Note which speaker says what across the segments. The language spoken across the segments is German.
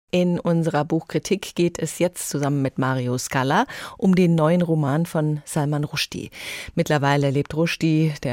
Speaker 1: In unserer Buchkritik geht es jetzt zusammen mit Mario Scala um den neuen Roman von Salman Rushdie. Mittlerweile lebt Rushdie, der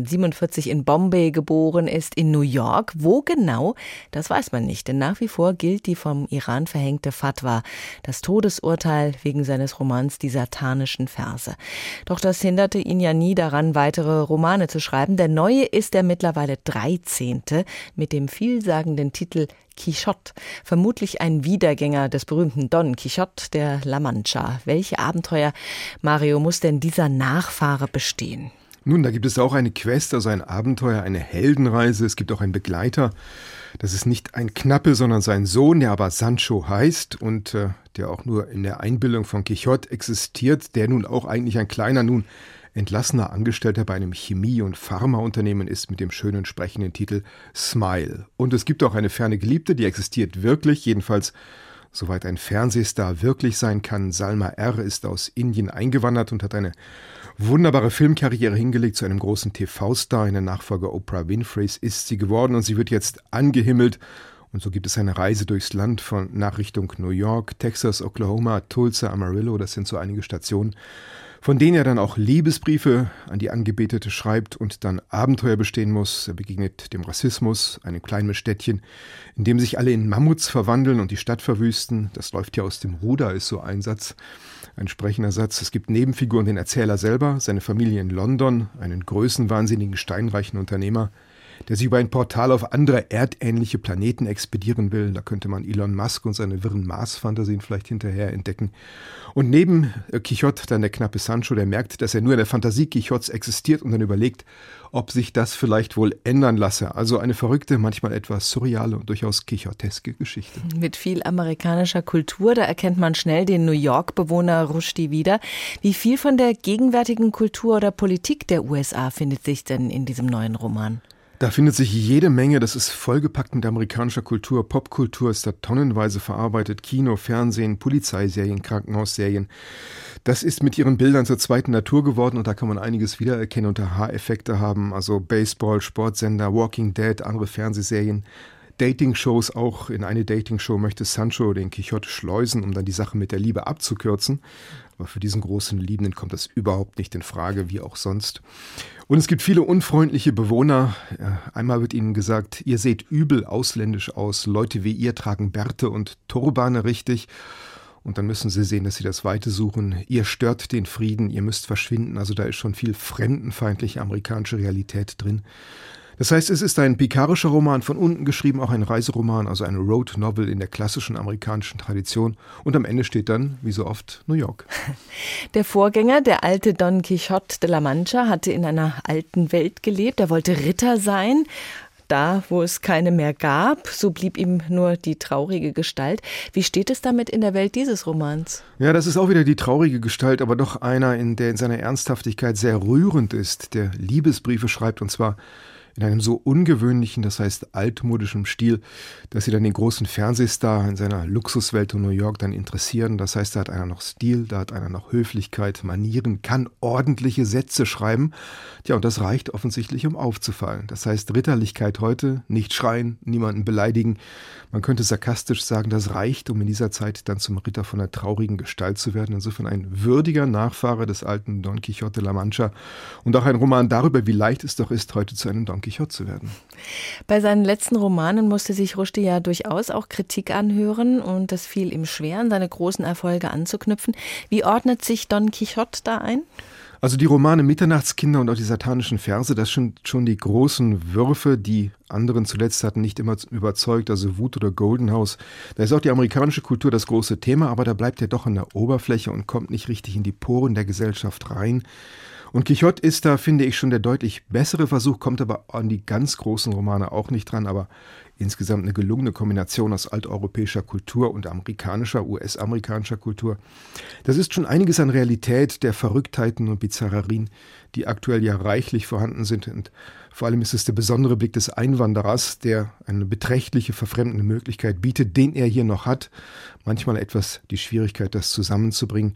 Speaker 1: 1947 in Bombay geboren ist, in New York. Wo genau, das weiß man nicht, denn nach wie vor gilt die vom Iran verhängte Fatwa, das Todesurteil wegen seines Romans Die satanischen Verse. Doch das hinderte ihn ja nie daran, weitere Romane zu schreiben. Der neue ist der mittlerweile 13. mit dem vielsagenden Titel Quichotte, vermutlich ein Wiedergänger des berühmten Don Quixote der La Mancha. Welche Abenteuer, Mario, muss denn dieser Nachfahre bestehen?
Speaker 2: Nun, da gibt es auch eine Quest, also ein Abenteuer, eine Heldenreise. Es gibt auch einen Begleiter. Das ist nicht ein Knappe, sondern sein Sohn, der aber Sancho heißt und der auch nur in der Einbildung von Quixote existiert, der nun auch eigentlich ein kleiner, nun entlassener Angestellter bei einem Chemie- und Pharmaunternehmen ist mit dem schönen sprechenden Titel Smile. Und es gibt auch eine ferne Geliebte, die existiert wirklich, jedenfalls soweit ein Fernsehstar wirklich sein kann. Salma R. ist aus Indien eingewandert und hat eine wunderbare Filmkarriere hingelegt zu einem großen TV-Star. In der Nachfolge Oprah Winfreys ist sie geworden und sie wird jetzt angehimmelt. Und so gibt es eine Reise durchs Land nach Richtung New York, Texas, Oklahoma, Tulsa, Amarillo. Das sind so einige Stationen, von denen er dann auch Liebesbriefe an die Angebetete schreibt und dann Abenteuer bestehen muss. Er begegnet dem Rassismus, einem kleinen Städtchen, in dem sich alle in Mammuts verwandeln und die Stadt verwüsten. Das läuft ja aus dem Ruder, ist so ein Satz, ein sprechender Satz. Es gibt Nebenfiguren, den Erzähler selber, seine Familie in London, einen größenwahnsinnigen, steinreichen Unternehmer, der sich über ein Portal auf andere erdähnliche Planeten expedieren will. Da könnte man Elon Musk und seine wirren Mars-Fantasien vielleicht hinterher entdecken. Und neben Quixote dann der knappe Sancho, der merkt, dass er nur in der Fantasie Quixotes existiert und dann überlegt, ob sich das vielleicht wohl ändern lasse. Also eine verrückte, manchmal etwas surreale und durchaus quixoteske Geschichte.
Speaker 1: Mit viel amerikanischer Kultur, da erkennt man schnell den New York-Bewohner Rushdie wieder. Wie viel von der gegenwärtigen Kultur oder Politik der USA findet sich denn in diesem neuen Roman?
Speaker 2: Da findet sich jede Menge, das ist vollgepackt mit amerikanischer Kultur, Popkultur ist da tonnenweise verarbeitet, Kino, Fernsehen, Polizeiserien, Krankenhausserien. Das ist mit ihren Bildern zur zweiten Natur geworden und da kann man einiges wiedererkennen und Aha-Effekte haben, also Baseball, Sportsender, Walking Dead, andere Fernsehserien. Dating-Shows auch. In eine Dating-Show möchte Sancho den Quixote schleusen, um dann die Sache mit der Liebe abzukürzen. Aber für diesen großen Liebenden kommt das überhaupt nicht in Frage, wie auch sonst. Und es gibt viele unfreundliche Bewohner. Einmal wird ihnen gesagt, ihr seht übel ausländisch aus. Leute wie ihr tragen Bärte und Turbane richtig. Und dann müssen sie sehen, dass sie das Weite suchen. Ihr stört den Frieden, ihr müsst verschwinden. Also da ist schon viel fremdenfeindliche amerikanische Realität drin. Das heißt, es ist ein pikarischer Roman, von unten geschrieben, auch ein Reiseroman, also eine Road Novel in der klassischen amerikanischen Tradition. Und am Ende steht dann, wie so oft, New York.
Speaker 1: Der Vorgänger, der alte Don Quixote de la Mancha, hatte in einer alten Welt gelebt. Er wollte Ritter sein. Da, wo es keine mehr gab, so blieb ihm nur die traurige Gestalt. Wie steht es damit in der Welt dieses Romans?
Speaker 2: Ja, das ist auch wieder die traurige Gestalt, aber doch einer, der in seiner Ernsthaftigkeit sehr rührend ist, der Liebesbriefe schreibt, und zwar in einem so ungewöhnlichen, das heißt altmodischen Stil, dass sie dann den großen Fernsehstar in seiner Luxuswelt in New York dann interessieren. Das heißt, da hat einer noch Stil, da hat einer noch Höflichkeit, Manieren, kann ordentliche Sätze schreiben. Tja, und das reicht offensichtlich, um aufzufallen. Das heißt, Ritterlichkeit heute, nicht schreien, niemanden beleidigen. Man könnte sarkastisch sagen, das reicht, um in dieser Zeit dann zum Ritter von einer traurigen Gestalt zu werden. Insofern ein würdiger Nachfahre des alten Don Quixote de la Mancha und auch ein Roman darüber, wie leicht es doch ist, heute zu einem Don Quixote zu werden.
Speaker 1: Bei seinen letzten Romanen musste sich Rushdie ja durchaus auch Kritik anhören und es fiel ihm schwer, an seine großen Erfolge anzuknüpfen. Wie ordnet sich Don Quixote da ein?
Speaker 2: Also die Romane Mitternachtskinder und auch die satanischen Verse, das sind schon die großen Würfe, die anderen zuletzt hatten nicht immer überzeugt, also Wut oder Golden House. Da ist auch die amerikanische Kultur das große Thema, aber da bleibt er doch an der Oberfläche und kommt nicht richtig in die Poren der Gesellschaft rein. Und Quixote ist da, finde ich, schon der deutlich bessere Versuch, kommt aber an die ganz großen Romane auch nicht dran, aber insgesamt eine gelungene Kombination aus alteuropäischer Kultur und US-amerikanischer Kultur. Das ist schon einiges an Realität der Verrücktheiten und Bizarrerien, die aktuell ja reichlich vorhanden sind. Und vor allem ist es der besondere Blick des Einwanderers, der eine beträchtliche verfremdende Möglichkeit bietet, den er hier noch hat. Manchmal etwas die Schwierigkeit, das zusammenzubringen.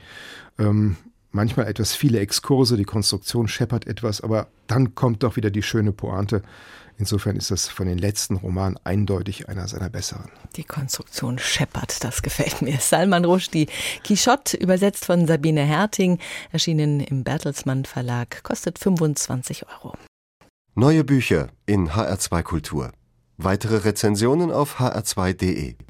Speaker 2: Manchmal etwas viele Exkurse, die Konstruktion scheppert etwas, aber dann kommt doch wieder die schöne Pointe. Insofern ist das von den letzten Romanen eindeutig einer seiner besseren.
Speaker 1: Die Konstruktion scheppert, das gefällt mir. Salman Rushdie, Quichotte, übersetzt von Sabine Herting, erschienen im Bertelsmann Verlag, kostet 25 €.
Speaker 3: Neue Bücher in HR2 Kultur. Weitere Rezensionen auf hr2.de.